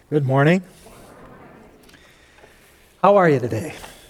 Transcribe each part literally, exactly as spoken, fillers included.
Good morning. How are you today?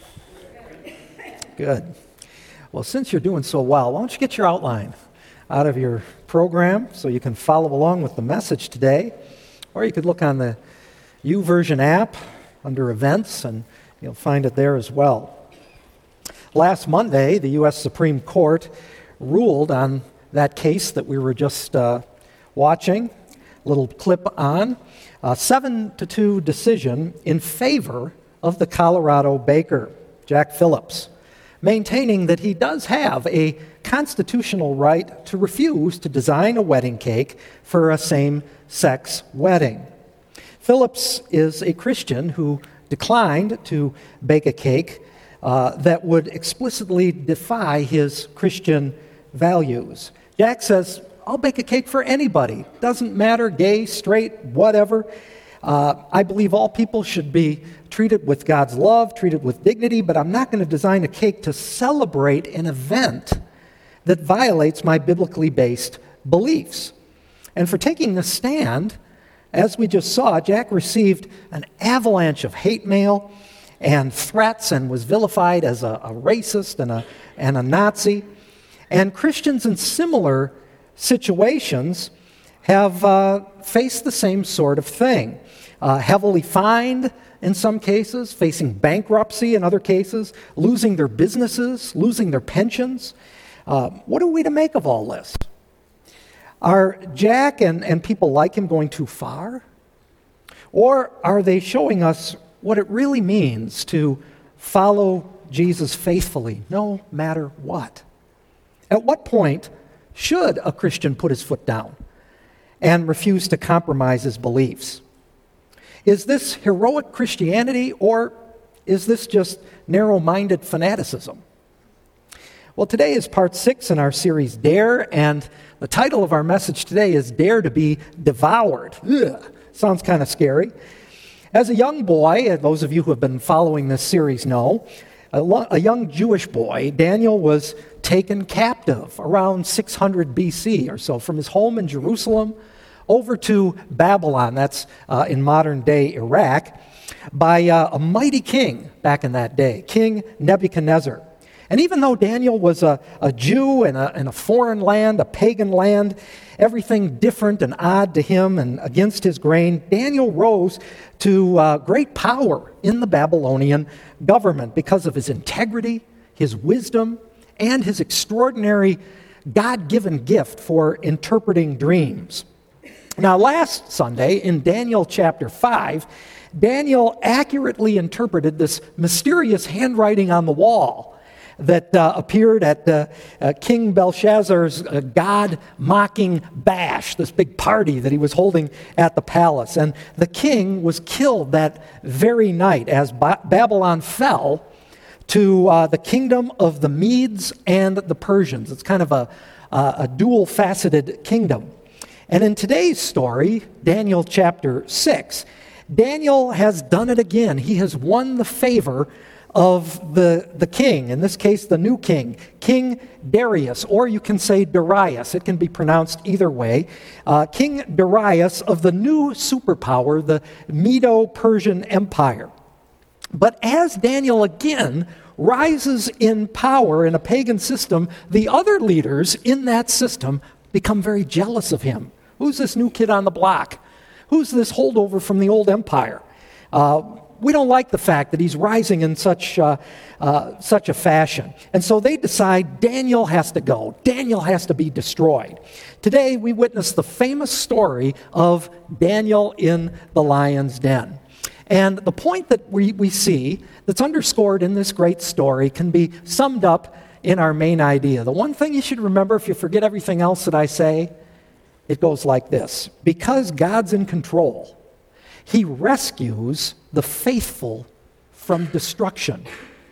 Good. Well, since you're doing so well, why don't you get your outline out of your program so you can follow along with the message today, or you could look on the YouVersion app under events and you'll find it there as well. Last Monday, the U S Supreme Court ruled on that case that we were just uh, watching, a little clip on, a seven to two decision in favor of the Colorado baker, Jack Phillips, maintaining that he does have a constitutional right to refuse to design a wedding cake for a same-sex wedding. Phillips is a Christian who declined to bake a cake uh, that would explicitly defy his Christian values. Jack says, I'll bake a cake for anybody. Doesn't matter, gay, straight, whatever. Uh, I believe all people should be treated with God's love, treated with dignity, but I'm not going to design a cake to celebrate an event that violates my biblically based beliefs. And for taking the stand, as we just saw, Jack received an avalanche of hate mail and threats and was vilified as a, a racist and a, and a Nazi. And Christians in similar situations have uh, faced the same sort of thing. Uh, heavily fined in some cases, facing bankruptcy in other cases, losing their businesses, losing their pensions. Uh, what are we to make of all this? Are Jack and, and people like him going too far? Or are they showing us what it really means to follow Jesus faithfully, no matter what? At what point should a Christian put his foot down and refuse to compromise his beliefs? Is this heroic Christianity, or is this just narrow-minded fanaticism? Well, today is part six in our series, Dare, and the title of our message today is Dare to be Devoured. Ugh, sounds kind of scary. As a young boy, those of you who have been following this series know, a, lo- a young Jewish boy, Daniel was taken captive around six hundred B C or so from his home in Jerusalem over to Babylon, that's uh, in modern-day Iraq, by uh, a mighty king back in that day, King Nebuchadnezzar. And even though Daniel was a, a Jew in a, in a foreign land, a pagan land, everything different and odd to him and against his grain, Daniel rose to uh, great power in the Babylonian government because of his integrity, his wisdom, and his extraordinary God-given gift for interpreting dreams. Now, last Sunday, in Daniel chapter five, Daniel accurately interpreted this mysterious handwriting on the wall that uh, appeared at uh, uh, King Belshazzar's uh, God-mocking bash, this big party that he was holding at the palace. And the king was killed that very night as ba- Babylon fell to uh, the kingdom of the Medes and the Persians. It's kind of a, uh, a dual-faceted kingdom. And in today's story, Daniel chapter six, Daniel has done it again. He has won the favor of the, the king, in this case, the new king, King Darius, or you can say Darius. It can be pronounced either way. Uh, king Darius of the new superpower, the Medo-Persian Empire. But as Daniel again rises in power in a pagan system, the other leaders in that system become very jealous of him. Who's this new kid on the block? Who's this holdover from the old empire? Uh, we don't like the fact that he's rising in such, uh, uh, such a fashion. And so they decide Daniel has to go. Daniel has to be destroyed. Today we witness the famous story of Daniel in the lion's den. And the point that we, we see that's underscored in this great story can be summed up in our main idea. The one thing you should remember, if you forget everything else that I say, it goes like this. Because God's in control, he rescues the faithful from destruction.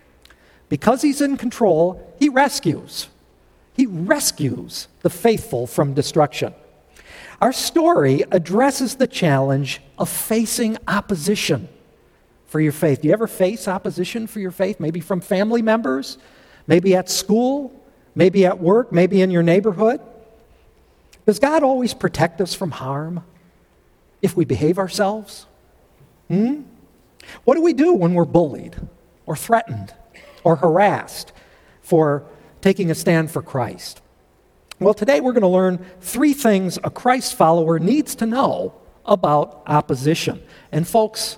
Because he's in control, he rescues. He rescues the faithful from destruction. Our story addresses the challenge of facing opposition for your faith. Do you ever face opposition for your faith? Maybe from family members, maybe at school, maybe at work, maybe in your neighborhood. Does God always protect us from harm if we behave ourselves? Hmm? What do we do when we're bullied or threatened or harassed for taking a stand for Christ? Well, today we're going to learn three things a Christ follower needs to know about opposition. And folks,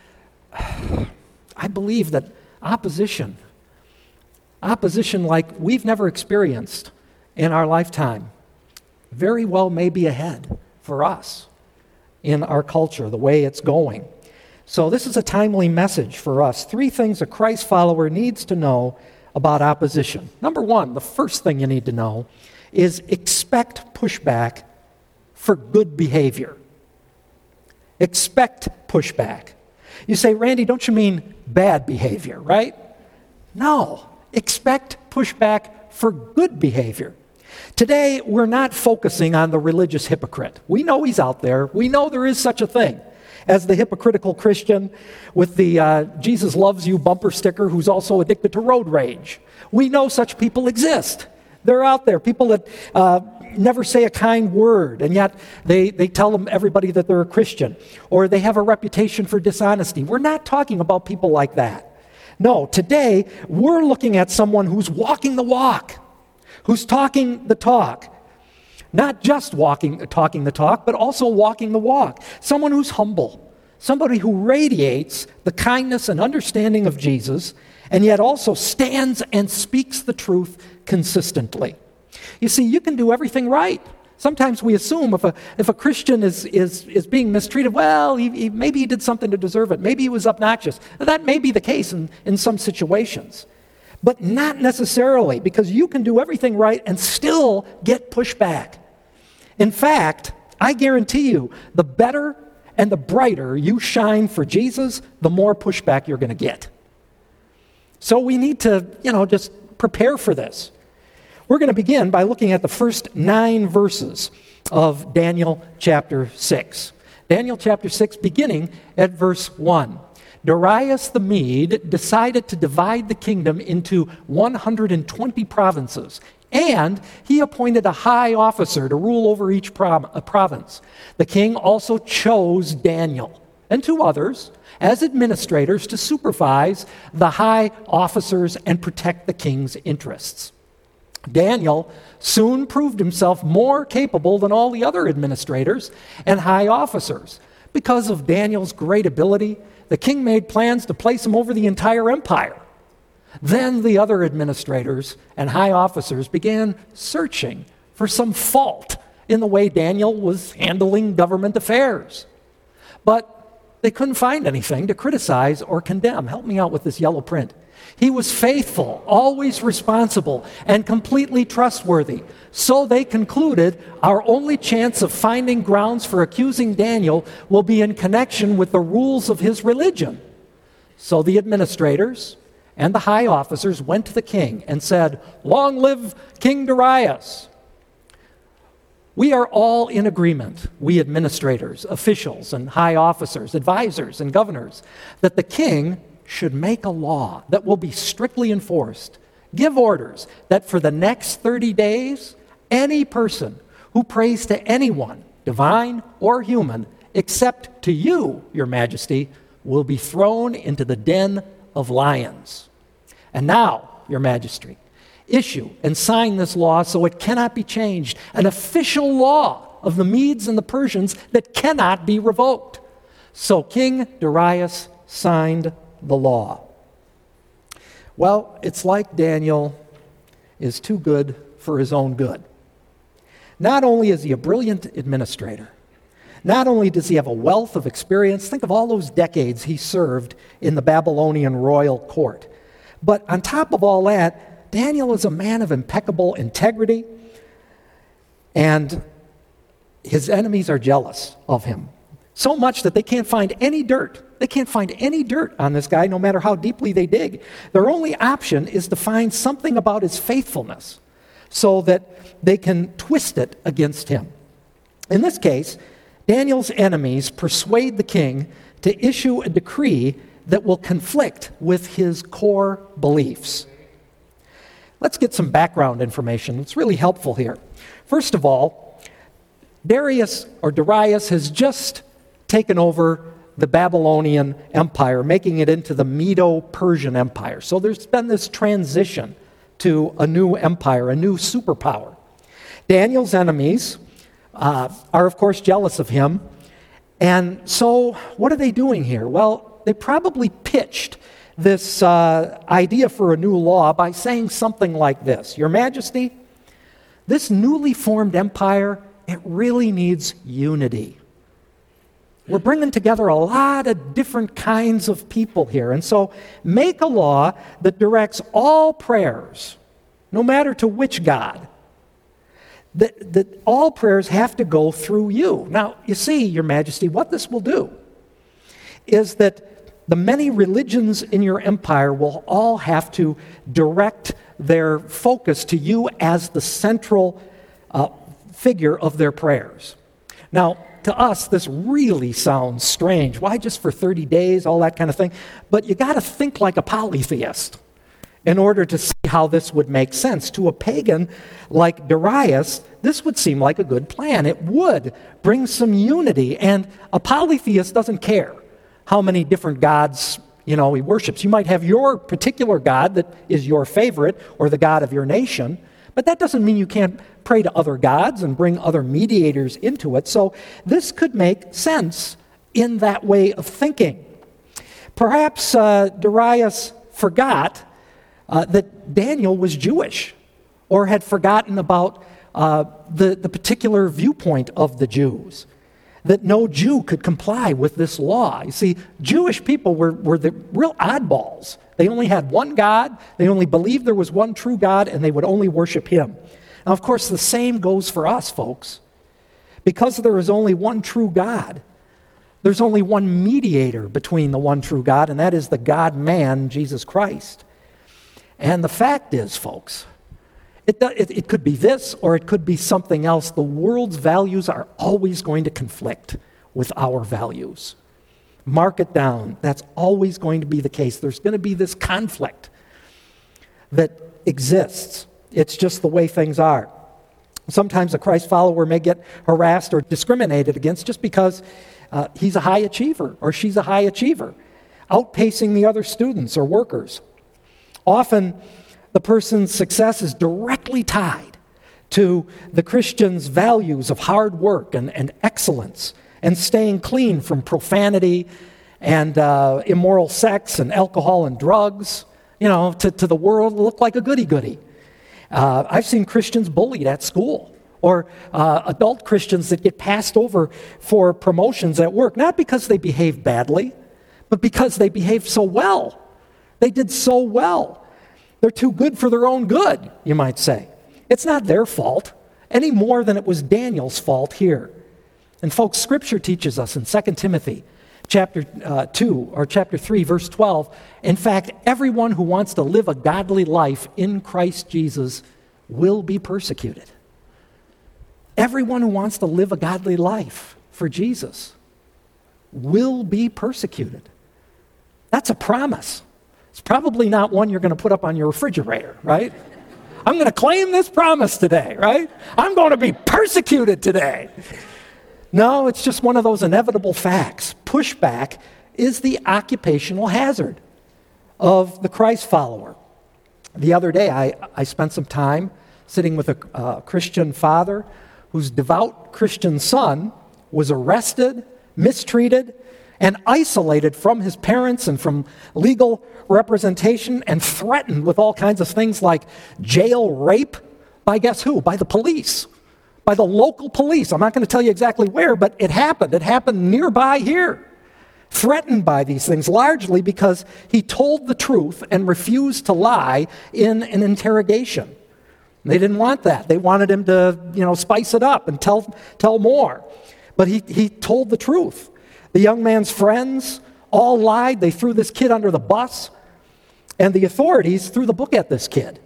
I believe that opposition, opposition like we've never experienced in our lifetime, very well may be ahead for us in our culture, the way it's going. So this is a timely message for us. Three things a Christ follower needs to know about opposition. Number one, the first thing you need to know is expect pushback for good behavior. Expect pushback. You say, Randy, don't you mean bad behavior, right? No, expect pushback for good behavior. Today, we're not focusing on the religious hypocrite. We know he's out there. We know there is such a thing as the hypocritical Christian with the uh, Jesus loves you bumper sticker who's also addicted to road rage. We know such people exist. They're out there, people that uh, never say a kind word, and yet they, they tell them everybody that they're a Christian, or they have a reputation for dishonesty. We're not talking about people like that. No, today we're looking at someone who's walking the walk, who's talking the talk. Not just walking, talking the talk, but also walking the walk. Someone who's humble, somebody who radiates the kindness and understanding of Jesus, and yet also stands and speaks the truth consistently. You see, you can do everything right. Sometimes we assume if a if a Christian is is is being mistreated, well, he, he, maybe he did something to deserve it. Maybe he was obnoxious. That may be the case in, in some situations. But not necessarily, because you can do everything right and still get pushback. In fact, I guarantee you, the better and the brighter you shine for Jesus, the more pushback you're going to get. So we need to, you know, just prepare for this. We're going to begin by looking at the first nine verses of Daniel chapter six. Daniel chapter six, beginning at verse one. Darius the Mede decided to divide the kingdom into one hundred twenty provinces, and he appointed a high officer to rule over each province. The king also chose Daniel and two others as administrators to supervise the high officers and protect the king's interests. Daniel soon proved himself more capable than all the other administrators and high officers. Because of Daniel's great ability, the king made plans to place him over the entire empire. Then the other administrators and high officers began searching for some fault in the way Daniel was handling government affairs. But they couldn't find anything to criticize or condemn. Help me out with this yellow print. He was faithful, always responsible, and completely trustworthy. So they concluded our only chance of finding grounds for accusing Daniel will be in connection with the rules of his religion. So the administrators and the high officers went to the king and said, "Long live King Darius." We are all in agreement, we administrators, officials, and high officers, advisors, and governors, that the king should make a law that will be strictly enforced. Give orders that for the next thirty days, any person who prays to anyone, divine or human, except to you, your majesty, will be thrown into the den of lions. And now, your majesty, issue and sign this law so it cannot be changed, an official law of the Medes and the Persians that cannot be revoked. So King Darius signed the law. Well, it's like Daniel is too good for his own good. Not only is he a brilliant administrator, not only does he have a wealth of experience, think of all those decades he served in the Babylonian royal court, but on top of all that, Daniel is a man of impeccable integrity, and his enemies are jealous of him. So much that they can't find any dirt. They can't find any dirt on this guy, no matter how deeply they dig. Their only option is to find something about his faithfulness so that they can twist it against him. In this case, Daniel's enemies persuade the king to issue a decree that will conflict with his core beliefs. Let's get some background information. It's really helpful here. First of all, Darius or Darius has just taken over the Babylonian Empire, making it into the Medo-Persian Empire. So there's been this transition to a new empire, a new superpower. Daniel's enemies uh, are, of course, jealous of him. And so what are they doing here? Well, they probably pitched this uh, idea for a new law by saying something like this: Your Majesty, this newly formed empire, it really needs unity. We're bringing together a lot of different kinds of people here. And so make a law that directs all prayers, no matter to which God, that, that all prayers have to go through you. Now, you see, Your Majesty, what this will do is that the many religions in your empire will all have to direct their focus to you as the central uh, figure of their prayers. Now, to us, this really sounds strange. Why just for thirty days, all that kind of thing? But you got to think like a polytheist in order to see how this would make sense. To a pagan like Darius, this would seem like a good plan. It would bring some unity, and a polytheist doesn't care how many different gods, you know, he worships. You might have your particular God that is your favorite, or the God of your nation, but that doesn't mean you can't pray to other gods and bring other mediators into it. So this could make sense in that way of thinking. Perhaps uh, Darius forgot uh, that Daniel was Jewish, or had forgotten about uh, the, the particular viewpoint of the Jews, that no Jew could comply with this law. You see, Jewish people were, were the real oddballs. They only had one God, they only believed there was one true God, and they would only worship him. Now, of course, the same goes for us, folks. Because there is only one true God, there's only one mediator between the one true God, and that is the God-man, Jesus Christ. And the fact is, folks, It, it, it could be this, or it could be something else. The world's values are always going to conflict with our values. Mark it down. That's always going to be the case. There's going to be this conflict that exists. It's just the way things are. Sometimes a Christ follower may get harassed or discriminated against just because uh, he's a high achiever or she's a high achiever, outpacing the other students or workers. Often, the person's success is directly tied to the Christian's values of hard work and, and excellence and staying clean from profanity and uh, immoral sex and alcohol and drugs. You know, to, to the world, look like a goody-goody. Uh, I've seen Christians bullied at school, or uh, adult Christians that get passed over for promotions at work, not because they behaved badly, but because they behaved so well. They did so well. They're too good for their own good, you might say. It's not their fault any more than it was Daniel's fault here. And folks, Scripture teaches us in Second Timothy chapter uh, two or chapter three, verse twelve, in fact, everyone who wants to live a godly life in Christ Jesus will be persecuted. Everyone who wants to live a godly life for Jesus will be persecuted. That's a promise. It's probably not one you're going to put up on your refrigerator, right? I'm going to claim this promise today, right? I'm going to be persecuted today. No, it's just one of those inevitable facts. Pushback is the occupational hazard of the Christ follower. The other day, I, I spent some time sitting with a uh, Christian father whose devout Christian son was arrested, mistreated, and isolated from his parents and from legal representation and threatened with all kinds of things like jail rape by guess who? By the police, by the local police. I'm not going to tell you exactly where, but it happened. It happened nearby here. Threatened by these things, largely because he told the truth and refused to lie in an interrogation. They didn't want that. They wanted him to, you know, spice it up and tell, tell more. But he, he told the truth. The young man's friends all lied. They threw this kid under the bus. And the authorities threw the book at this kid.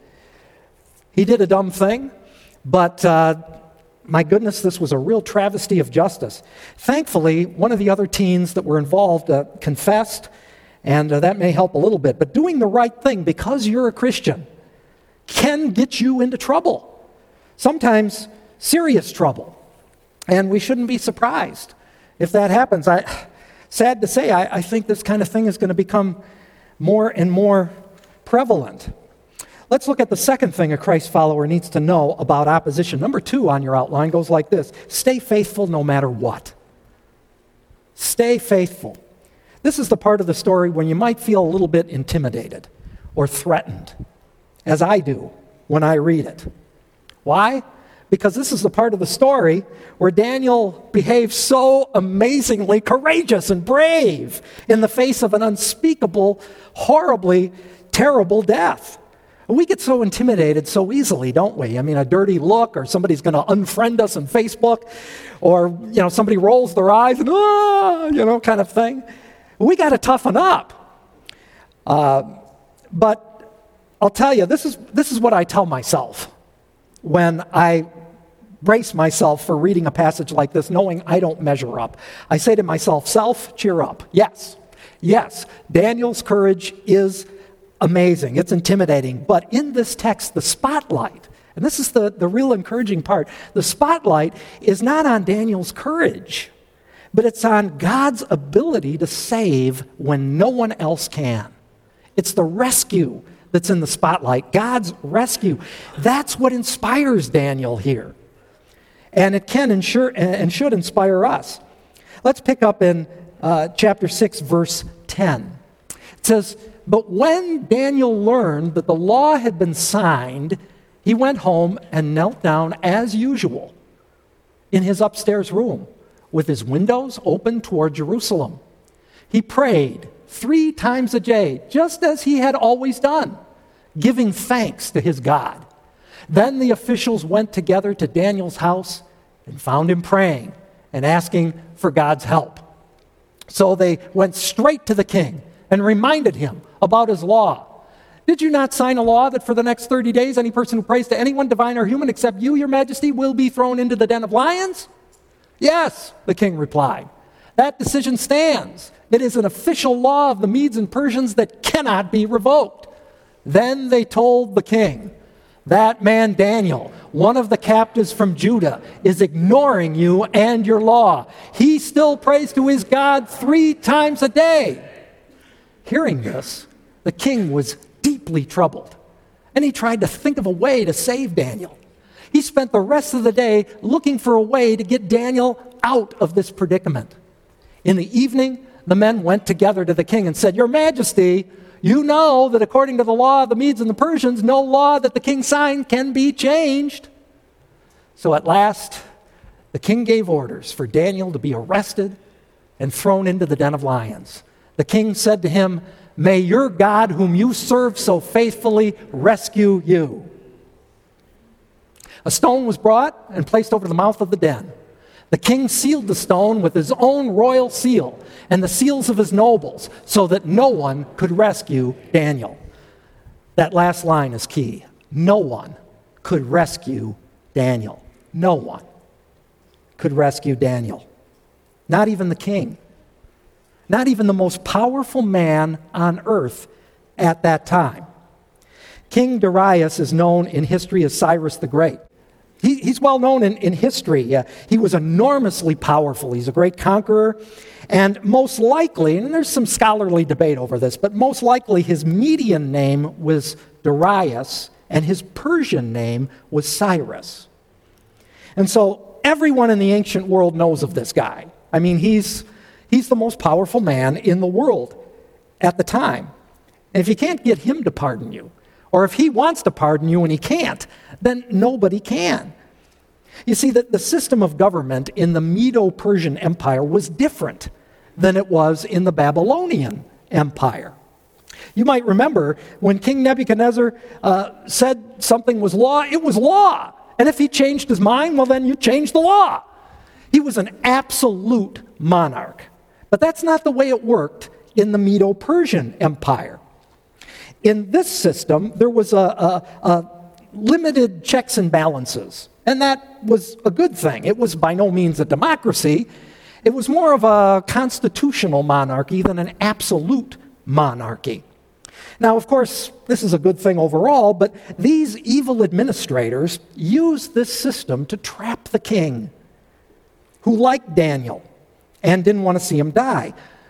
He did a dumb thing, but uh, my goodness, this was a real travesty of justice. Thankfully, one of the other teens that were involved uh, confessed, and uh, that may help a little bit. But doing the right thing because you're a Christian can get you into trouble, sometimes serious trouble. And we shouldn't be surprised if that happens. I, Sad to say, I, I think this kind of thing is going to become more and more prevalent. Let's look at the second thing a Christ follower needs to know about opposition. Number two on your outline goes like this: stay faithful no matter what. Stay faithful. This is the part of the story when you might feel a little bit intimidated or threatened, as I do when I read it. Why? Because this is the part of the story where Daniel behaves so amazingly courageous and brave in the face of an unspeakable, horribly terrible death. We get so intimidated so easily, don't we? I mean, a dirty look, or somebody's going to unfriend us on Facebook, or, you know, somebody rolls their eyes and, ah, you know, kind of thing. We got to toughen up. Uh, but I'll tell you, this is this is what I tell myself when I brace myself for reading a passage like this, knowing I don't measure up. I say to myself, self, cheer up. Yes, yes, Daniel's courage is amazing. It's intimidating. But in this text, the spotlight, and this is the, the real encouraging part, the spotlight is not on Daniel's courage, but it's on God's ability to save when no one else can. It's the rescue that's in the spotlight, God's rescue. That's what inspires Daniel here. And it can ensure, and should inspire us. Let's pick up in uh, chapter six, verse ten. It says, "But when Daniel learned that the law had been signed, he went home and knelt down as usual in his upstairs room, with his windows open toward Jerusalem. He prayed three times a day, just as he had always done, giving thanks to his God. Then the officials went together to Daniel's house and found him praying and asking for God's help. So they went straight to the king and reminded him about his law. 'Did you not sign a law that for the next thirty days any person who prays to anyone, divine or human, except you, your majesty, will be thrown into the den of lions?' 'Yes,' the king replied. 'That decision stands. It is an official law of the Medes and Persians that cannot be revoked.' Then they told the king, 'That man Daniel, one of the captives from Judah, is ignoring you and your law. He still prays to his God three times a day.' Hearing this, the king was deeply troubled, and he tried to think of a way to save Daniel. He spent the rest of the day looking for a way to get Daniel out of this predicament. In the evening, the men went together to the king and said, 'Your Majesty, you know that according to the law of the Medes and the Persians, no law that the king signed can be changed.' So at last, the king gave orders for Daniel to be arrested and thrown into the den of lions. The king said to him, 'May your God, whom you serve so faithfully, rescue you.' A stone was brought and placed over the mouth of the den. The king sealed the stone with his own royal seal and the seals of his nobles, so that no one could rescue Daniel." That last line is key. No one could rescue Daniel. No one could rescue Daniel. Not even the king. Not even the most powerful man on earth at that time. King Darius is known in history as Cyrus the Great. He, he's well known in, in history. Uh, he was enormously powerful. He's a great conqueror. And most likely, and there's some scholarly debate over this, but most likely his Median name was Darius and his Persian name was Cyrus. And so everyone in the ancient world knows of this guy. I mean, he's, he's the most powerful man in the world at the time. And if you can't get him to pardon you, or if he wants to pardon you and he can't, then nobody can. You see, that the system of government in the Medo-Persian Empire was different than it was in the Babylonian Empire. You might remember when King Nebuchadnezzar uh, said something was law, it was law. And if he changed his mind, well, then you changed the law. He was an absolute monarch. But that's not the way it worked in the Medo-Persian Empire. In this system, there was a, a, a limited checks and balances, and that was a good thing. It was by no means a democracy. It was more of a constitutional monarchy than an absolute monarchy. Now, of course, this is a good thing overall, but these evil administrators used this system to trap the king, who liked Daniel and didn't want to see him die.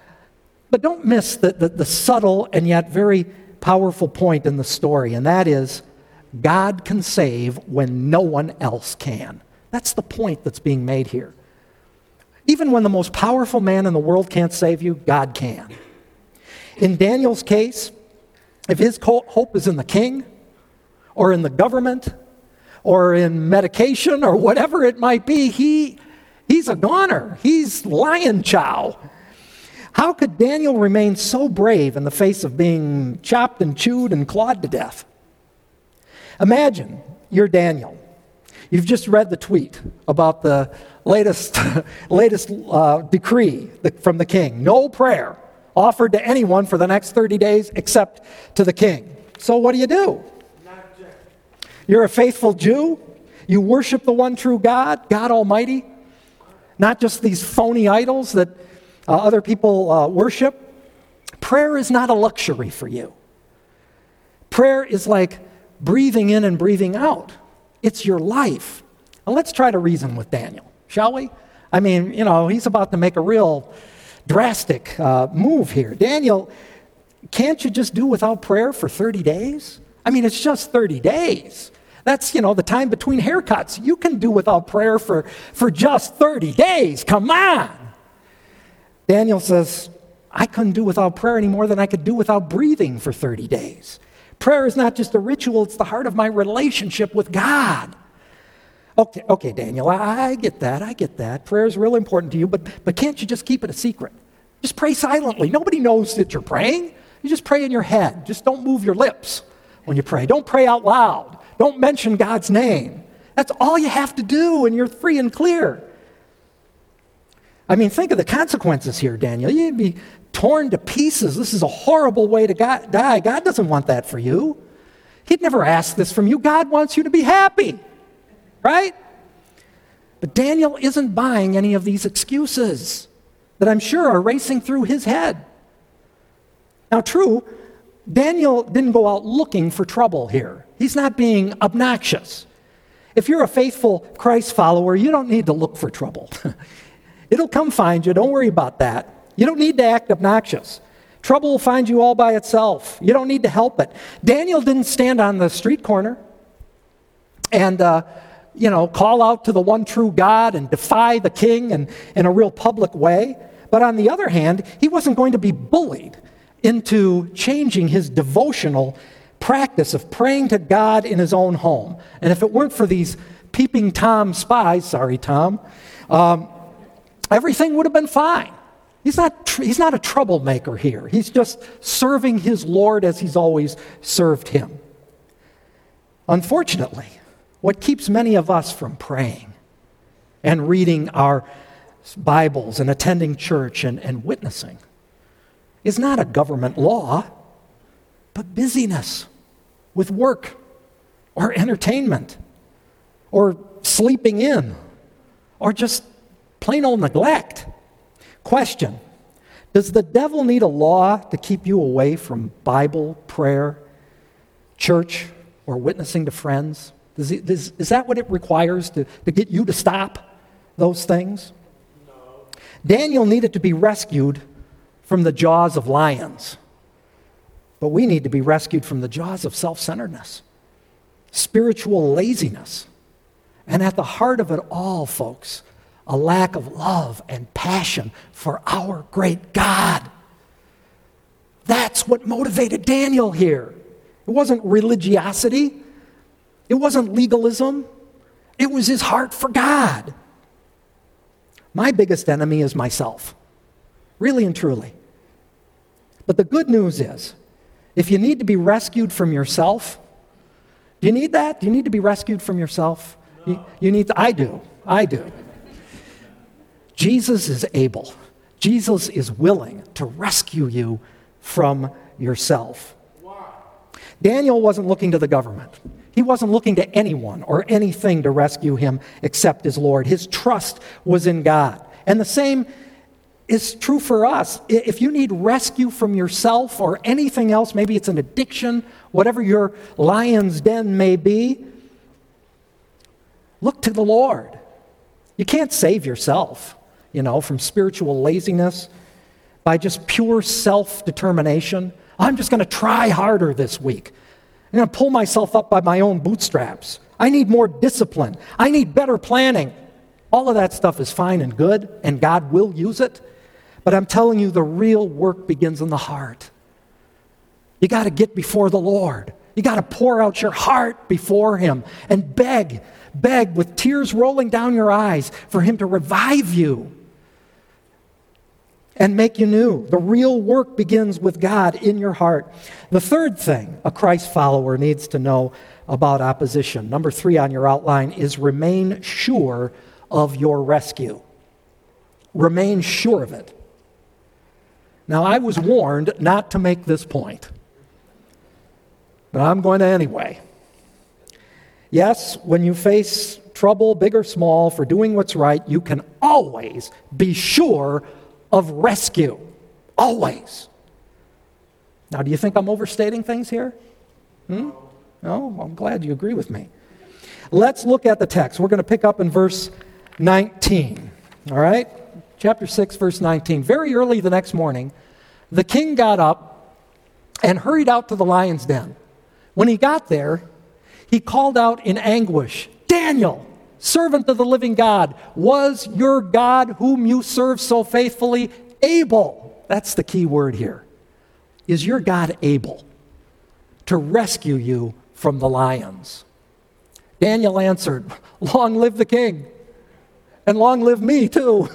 But don't miss the, the, the subtle and yet very powerful point in the story, and that is God can save when no one else can. That's the point that's being made here. Even when the most powerful man in the world can't save you, God can. In Daniel's case, if his hope is in the king, or in the government, or in medication, or whatever it might be, he, he's a goner. He's lion chow. How could Daniel remain so brave in the face of being chopped and chewed and clawed to death? Imagine you're Daniel. You've just read the tweet about the latest, latest uh, decree from the king. No prayer offered to anyone for the next thirty days except to the king. So what do you do? You're a faithful Jew. You worship the one true God, God Almighty, not just these phony idols that uh, other people uh, worship. Prayer is not a luxury for you. Prayer is like breathing in and breathing out. It's your life. Now let's try to reason with Daniel, shall we? I mean, you know, he's about to make a real drastic uh, move here. Daniel, can't you just do without prayer for thirty days? I mean, it's just thirty days. That's, you know, the time between haircuts. You can do without prayer for, for just thirty days. Come on. Daniel says, I couldn't do without prayer any more than I could do without breathing for thirty days. Prayer is not just a ritual, it's the heart of my relationship with God. Okay, okay, Daniel, I, I get that, I get that. Prayer is real important to you, but, but can't you just keep it a secret? Just pray silently. Nobody knows that you're praying. You just pray in your head. Just don't move your lips when you pray. Don't pray out loud. Don't mention God's name. That's all you have to do, and you're free and clear. I mean, think of the consequences here, Daniel. You'd be torn to pieces. This is a horrible way to God, die. God doesn't want that for you. He'd never ask this from you. God wants you to be happy, right? But Daniel isn't buying any of these excuses that I'm sure are racing through his head. Now, true, Daniel didn't go out looking for trouble here. He's not being obnoxious. If you're a faithful Christ follower, you don't need to look for trouble. It'll come find you. Don't worry about that. You don't need to act obnoxious. Trouble will find you all by itself. You don't need to help it. Daniel didn't stand on the street corner and, uh, you know, call out to the one true God and defy the king in, in a real public way. But on the other hand, he wasn't going to be bullied into changing his devotional practice of praying to God in his own home. And if it weren't for these peeping Tom spies, sorry, Tom, um, everything would have been fine. He's not, tr- he's not a troublemaker here. He's just serving his Lord as he's always served him. Unfortunately, what keeps many of us from praying and reading our Bibles and attending church and, and witnessing is not a government law, but busyness with work or entertainment or sleeping in or just plain old neglect. Question: does the devil need a law to keep you away from Bible, prayer, church, or witnessing to friends? Does he, does, is that what it requires to, to get you to stop those things? No. Daniel needed to be rescued from the jaws of lions. But we need to be rescued from the jaws of self-centeredness, spiritual laziness, and at the heart of it all, folks, a lack of love and passion for our great God. That's what motivated Daniel here. It wasn't religiosity. It wasn't legalism. It was his heart for God. My biggest enemy is myself, really and truly. But the good news is, if you need to be rescued from yourself, do you need that? Do you need to be rescued from yourself? No. You, you need to, I do. I do. Jesus is able. Jesus is willing to rescue you from yourself. Wow. Daniel wasn't looking to the government. He wasn't looking to anyone or anything to rescue him except his Lord. His trust was in God. And the same is true for us. If you need rescue from yourself or anything else, maybe it's an addiction, whatever your lion's den may be, look to the Lord. You can't save yourself, you know, from spiritual laziness by just pure self-determination. I'm just going to try harder this week. I'm going to pull myself up by my own bootstraps. I need more discipline. I need better planning. All of that stuff is fine and good, and God will use it. But I'm telling you, the real work begins in the heart. You got to get before the Lord. You got to pour out your heart before Him and beg, beg with tears rolling down your eyes for Him to revive you and make you new. The real work begins with God in your heart. The third thing a Christ follower needs to know about opposition, number three on your outline, is remain sure of your rescue. Remain sure of it. Now, I was warned not to make this point, but I'm going to anyway. Yes, when you face trouble, big or small, for doing what's right, you can always be sure of rescue. Always. Now, do you think I'm overstating things here? Hmm? No? I'm glad you agree with me. Let's look at the text. We're going to pick up in verse nineteen. All right? Chapter six, verse nineteen. Very early the next morning, the king got up and hurried out to the lion's den. When he got there, he called out in anguish, "Daniel, servant of the living God, was your God whom you serve so faithfully able?" That's the key word here. Is your God able to rescue you from the lions? Daniel answered, "Long live the king, and long live me too."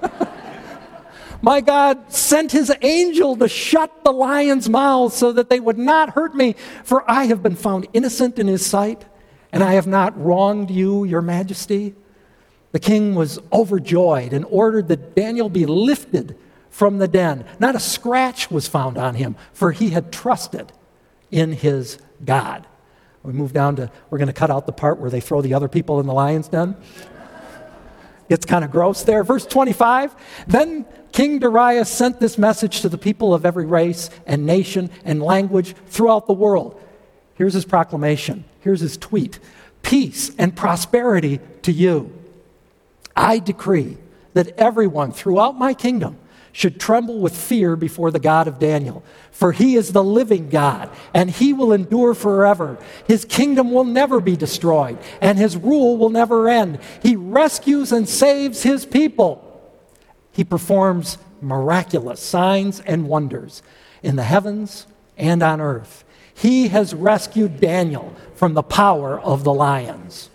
My God sent his angel to shut the lions' mouths so that they would not hurt me, for I have been found innocent in his sight, and I have not wronged you, your majesty. The king was overjoyed and ordered that Daniel be lifted from the den. Not a scratch was found on him, for he had trusted in his God. We move down to, we're going to cut out the part where they throw the other people in the lion's den. It's kind of gross there. Verse twenty-five, then King Darius sent this message to the people of every race and nation and language throughout the world. Here's his proclamation. Here's his tweet. Peace and prosperity to you. I decree that everyone throughout my kingdom should tremble with fear before the God of Daniel, for he is the living God, and he will endure forever. His kingdom will never be destroyed, and his rule will never end. He rescues and saves his people. He performs miraculous signs and wonders in the heavens and on earth. He has rescued Daniel from the power of the lions.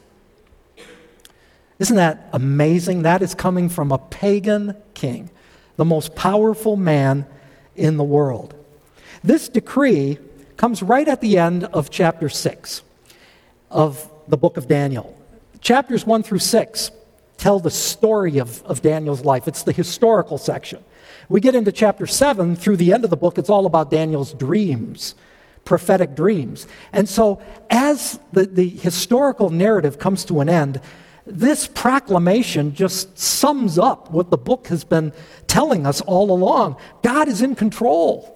Isn't that amazing? That is coming from a pagan king, the most powerful man in the world. This decree comes right at the end of chapter six of the book of Daniel. Chapters one through six tell the story of, of Daniel's life. It's the historical section. We get into chapter seven, through the end of the book, it's all about Daniel's dreams, prophetic dreams. And so as the, the historical narrative comes to an end, this proclamation just sums up what the book has been telling us all along. God is in control.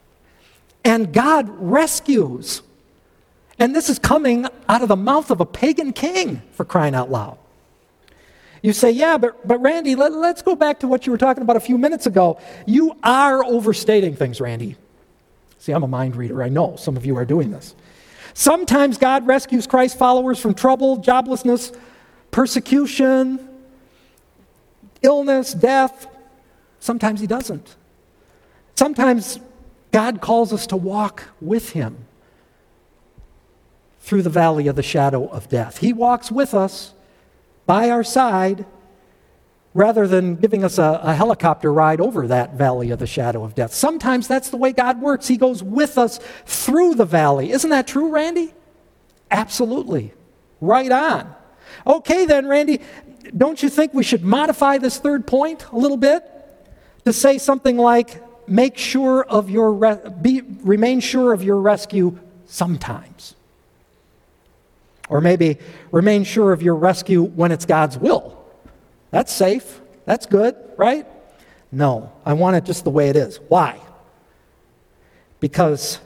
And God rescues. And this is coming out of the mouth of a pagan king, for crying out loud. You say, yeah, but, but Randy, let, let's go back to what you were talking about a few minutes ago. You are overstating things, Randy. See, I'm a mind reader. I know some of you are doing this. Sometimes God rescues Christ followers from trouble, joblessness, persecution, illness, death. Sometimes he doesn't. Sometimes God calls us to walk with him through the valley of the shadow of death. He walks with us by our side rather than giving us a, a helicopter ride over that valley of the shadow of death. Sometimes that's the way God works. He goes with us through the valley. Isn't that true, Randy? Absolutely. Right on. Okay then, Randy, don't you think we should modify this third point a little bit to say something like, make sure of your, re- be, remain sure of your rescue sometimes? Or maybe remain sure of your rescue when it's God's will. That's safe. That's good, right? No, I want it just the way it is. Why? Because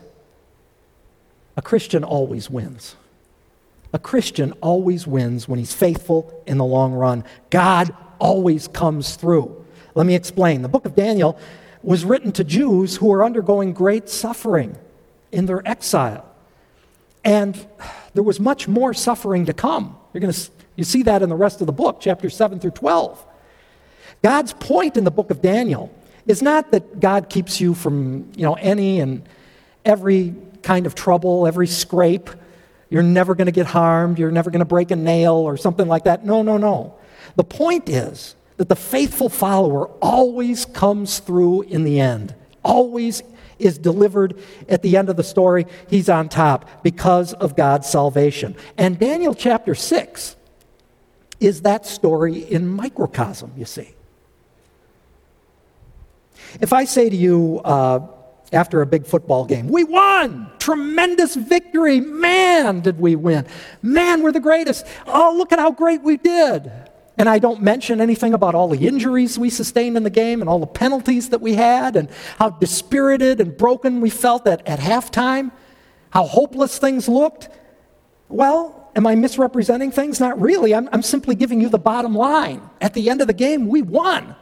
a Christian always wins. A Christian always wins when he's faithful in the long run. God always comes through. Let me explain. The book of Daniel was written to Jews who were undergoing great suffering in their exile. And there was much more suffering to come. You're going to you see that in the rest of the book, chapters seven through twelve. God's point in the book of Daniel is not that God keeps you from, you know, any and every kind of trouble, every scrape. You're never going to get harmed. You're never going to break a nail or something like that. No, no, no. The point is that the faithful follower always comes through in the end, always is delivered at the end of the story. He's on top because of God's salvation. And Daniel chapter six is that story in microcosm, you see. If I say to you uh, after a big football game, we won! Tremendous victory! Man, did we win! Man, we're the greatest! Oh, look at how great we did! And I don't mention anything about all the injuries we sustained in the game and all the penalties that we had and how dispirited and broken we felt at, at halftime, how hopeless things looked. Well, am I misrepresenting things? Not really. I'm, I'm simply giving you the bottom line. At the end of the game, we won.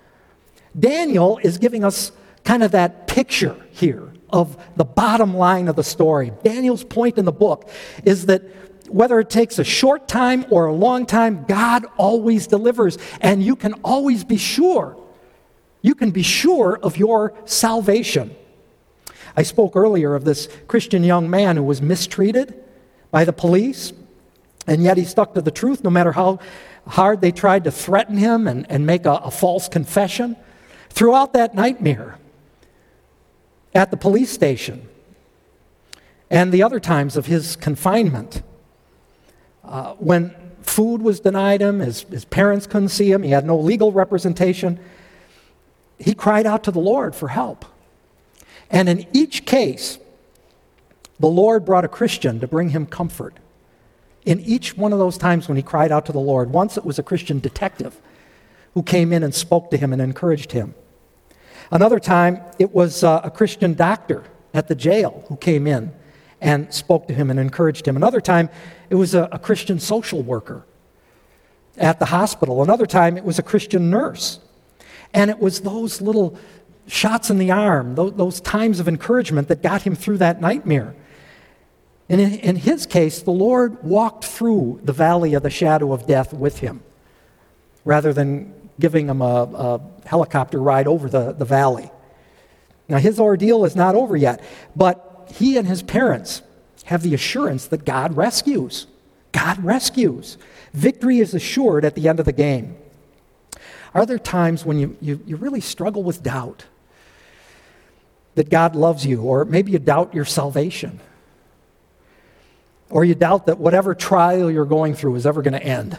Daniel is giving us kind of that picture here of the bottom line of the story. Daniel's point in the book is that whether it takes a short time or a long time, God always delivers, and you can always be sure. You can be sure of your salvation. I spoke earlier of this Christian young man who was mistreated by the police, and yet he stuck to the truth no matter how hard they tried to threaten him and, and make a, a false confession. Throughout that nightmare at the police station and the other times of his confinement, uh, when food was denied him, his, his parents couldn't see him, he had no legal representation, he cried out to the Lord for help. And in each case, the Lord brought a Christian to bring him comfort. In each one of those times when he cried out to the Lord, once it was a Christian detective who came in and spoke to him and encouraged him. Another time, it was uh, a Christian doctor at the jail who came in and spoke to him and encouraged him. Another time, it was a, a Christian social worker at the hospital. Another time, it was a Christian nurse. And it was those little shots in the arm, those, those times of encouragement that got him through that nightmare. And in, in his case, the Lord walked through the valley of the shadow of death with him, rather than giving him a, a helicopter ride over the, the valley. Now, his ordeal is not over yet, but he and his parents have the assurance that God rescues. God rescues. Victory is assured at the end of the game. Are there times when you, you, you really struggle with doubt that God loves you, or maybe you doubt your salvation, or you doubt that whatever trial you're going through is ever going to end?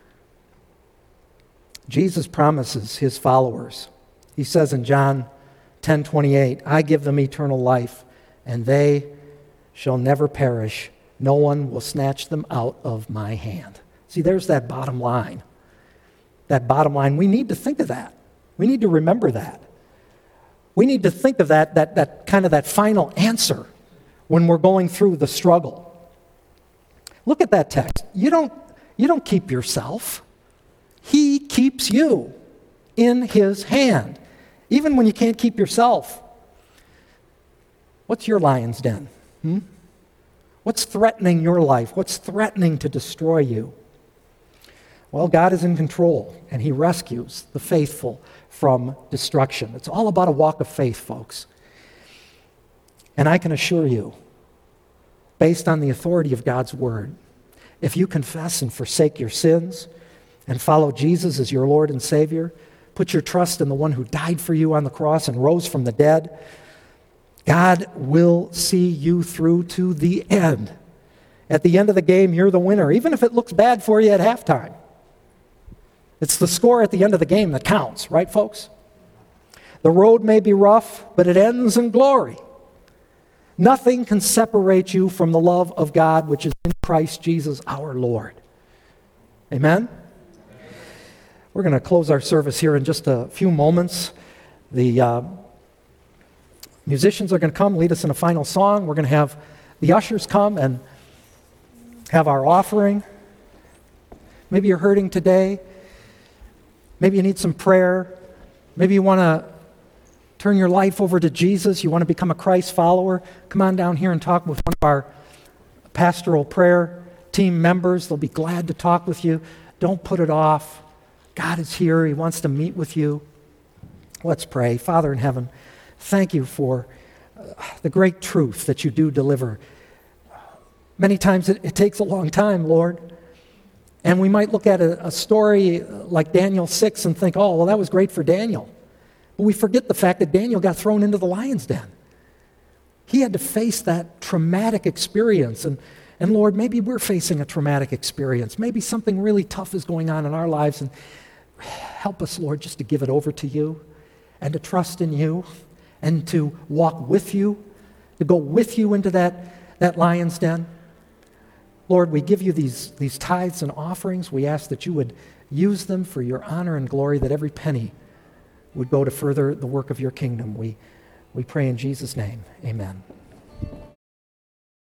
Jesus promises his followers. He says in John ten twenty-eight, I give them eternal life, and they shall never perish. No one will snatch them out of my hand. See, there's that bottom line. That bottom line, we need to think of that. We need to remember that. We need to think of that, that, that kind of that final answer when we're going through the struggle. Look at that text. You don't, you don't keep yourself. He keeps you in his hand, even when you can't keep yourself. What's your lion's den? Hmm? What's threatening your life? What's threatening to destroy you? Well, God is in control, and he rescues the faithful from destruction. It's all about a walk of faith, folks. And I can assure you, based on the authority of God's word, if you confess and forsake your sins and follow Jesus as your Lord and Savior, put your trust in the one who died for you on the cross and rose from the dead, God will see you through to the end. At the end of the game, you're the winner, even if it looks bad for you at halftime. It's the score at the end of the game that counts, right, folks? The road may be rough, but it ends in glory. Nothing can separate you from the love of God, which is in Christ Jesus our Lord. Amen? We're going to close our service here in just a few moments. The uh, musicians are going to come lead us in a final song. We're going to have the ushers come and have our offering. Maybe you're hurting today. Maybe you need some prayer. Maybe you want to turn your life over to Jesus, you want to become a Christ follower, come on down here and talk with one of our pastoral prayer team members. They'll be glad to talk with you. Don't put it off. God is here. He wants to meet with you. Let's pray. Father in heaven, thank you for the great truth that you do deliver. Many times it, it takes a long time, Lord. And we might look at a, a story like Daniel six and think, oh, well, that was great for Daniel. But we forget the fact that Daniel got thrown into the lion's den. He had to face that traumatic experience. And, and Lord, maybe we're facing a traumatic experience. Maybe something really tough is going on in our lives. And help us, Lord, just to give it over to you and to trust in you and to walk with you, to go with you into that, that lion's den. Lord, we give you these, these tithes and offerings. We ask that you would use them for your honor and glory, that every penny would go to further the work of your kingdom. We, we pray in Jesus' name. Amen.